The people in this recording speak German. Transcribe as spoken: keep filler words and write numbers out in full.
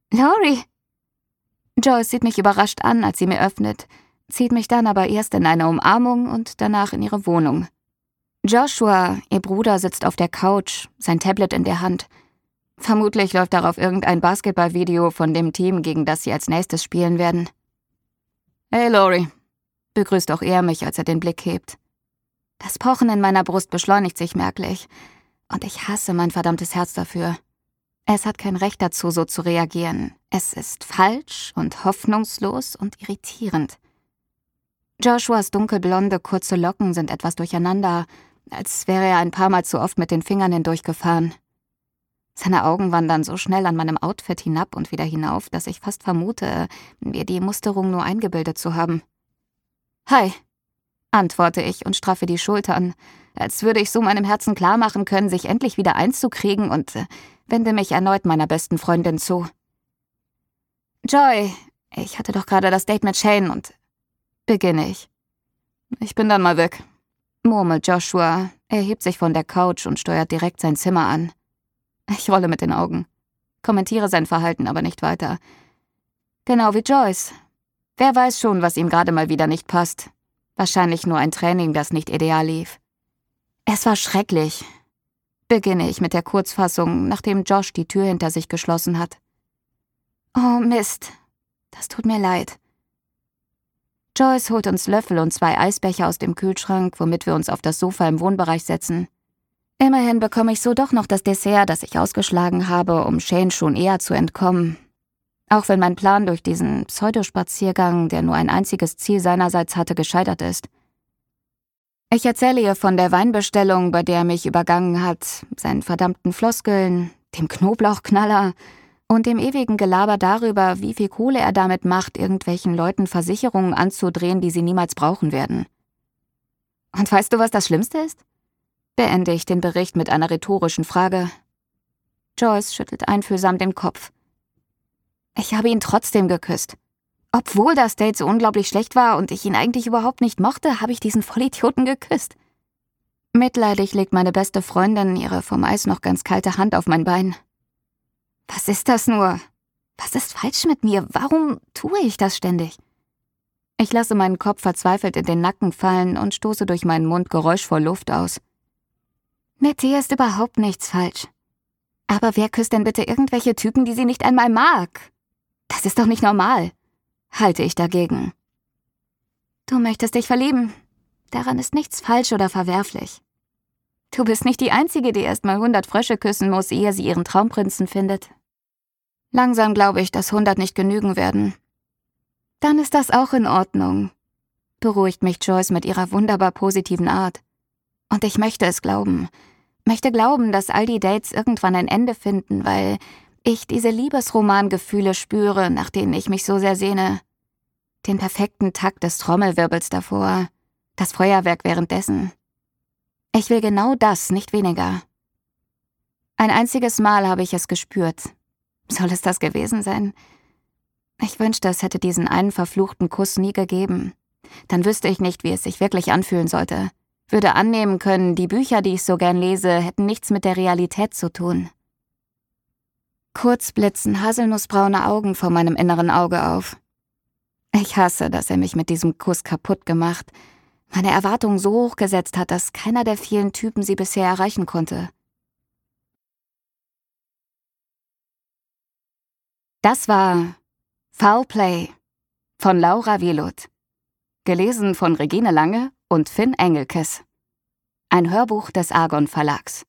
Laurie! Joyce sieht mich überrascht an, als sie mir öffnet, zieht mich dann aber erst in eine Umarmung und danach in ihre Wohnung. Joshua, ihr Bruder, sitzt auf der Couch, sein Tablet in der Hand. Vermutlich läuft darauf irgendein Basketballvideo von dem Team, gegen das sie als nächstes spielen werden. »Hey, Laurie«, begrüßt auch er mich, als er den Blick hebt. Das Pochen in meiner Brust beschleunigt sich merklich. Und ich hasse mein verdammtes Herz dafür. Es hat kein Recht dazu, so zu reagieren. Es ist falsch und hoffnungslos und irritierend. Joshuas dunkelblonde, kurze Locken sind etwas durcheinander, als wäre er ein paar Mal zu oft mit den Fingern hindurchgefahren. Seine Augen wandern so schnell an meinem Outfit hinab und wieder hinauf, dass ich fast vermute, mir die Musterung nur eingebildet zu haben. »Hi«, antworte ich und straffe die Schultern, als würde ich so meinem Herzen klarmachen können, sich endlich wieder einzukriegen, und äh, wende mich erneut meiner besten Freundin zu. »Joy, ich hatte doch gerade das Date mit Shane und...« beginne ich. »Ich bin dann mal weg«, murmelt Joshua. Er hebt sich von der Couch und steuert direkt sein Zimmer an. Ich rolle mit den Augen, kommentiere sein Verhalten aber nicht weiter. Genau wie Joyce. Wer weiß schon, was ihm gerade mal wieder nicht passt. Wahrscheinlich nur ein Training, das nicht ideal lief. Es war schrecklich, beginne ich mit der Kurzfassung, nachdem Josh die Tür hinter sich geschlossen hat. Oh Mist, das tut mir leid. Joyce holt uns Löffel und zwei Eisbecher aus dem Kühlschrank, womit wir uns auf das Sofa im Wohnbereich setzen. Immerhin bekomme ich so doch noch das Dessert, das ich ausgeschlagen habe, um Shane schon eher zu entkommen. Auch wenn mein Plan durch diesen Pseudospaziergang, der nur ein einziges Ziel seinerseits hatte, gescheitert ist. Ich erzähle ihr von der Weinbestellung, bei der er mich übergangen hat, seinen verdammten Floskeln, dem Knoblauchknaller und dem ewigen Gelaber darüber, wie viel Kohle er damit macht, irgendwelchen Leuten Versicherungen anzudrehen, die sie niemals brauchen werden. Und weißt du, was das Schlimmste ist? Beende ich den Bericht mit einer rhetorischen Frage. Joyce schüttelt einfühlsam den Kopf. Ich habe ihn trotzdem geküsst. Obwohl das Date so unglaublich schlecht war und ich ihn eigentlich überhaupt nicht mochte, habe ich diesen Vollidioten geküsst. Mitleidig legt meine beste Freundin ihre vom Eis noch ganz kalte Hand auf mein Bein. Was ist das nur? Was ist falsch mit mir? Warum tue ich das ständig? Ich lasse meinen Kopf verzweifelt in den Nacken fallen und stoße durch meinen Mund geräuschvoll Luft aus. Mit dir ist überhaupt nichts falsch. Aber wer küsst denn bitte irgendwelche Typen, die sie nicht einmal mag? Das ist doch nicht normal, halte ich dagegen. Du möchtest dich verlieben. Daran ist nichts falsch oder verwerflich. Du bist nicht die Einzige, die erst mal hundert Frösche küssen muss, ehe sie ihren Traumprinzen findet. Langsam glaube ich, dass hundert nicht genügen werden. Dann ist das auch in Ordnung, beruhigt mich Joyce mit ihrer wunderbar positiven Art. Und ich möchte es glauben. Möchte glauben, dass all die Dates irgendwann ein Ende finden, weil ich diese Liebesromangefühle spüre, nach denen ich mich so sehr sehne. Den perfekten Takt des Trommelwirbels davor, das Feuerwerk währenddessen. Ich will genau das, nicht weniger. Ein einziges Mal habe ich es gespürt. Soll es das gewesen sein? Ich wünschte, es hätte diesen einen verfluchten Kuss nie gegeben. Dann wüsste ich nicht, wie es sich wirklich anfühlen sollte. Würde annehmen können, die Bücher, die ich so gern lese, hätten nichts mit der Realität zu tun. Kurz blitzen haselnussbraune Augen vor meinem inneren Auge auf. Ich hasse, dass er mich mit diesem Kuss kaputt gemacht, meine Erwartungen so hoch gesetzt hat, dass keiner der vielen Typen sie bisher erreichen konnte. Das war Foul Play von Laura Wieluth. Gelesen von Regine Lange und Finn Engelkes. Ein Hörbuch des Argon Verlags.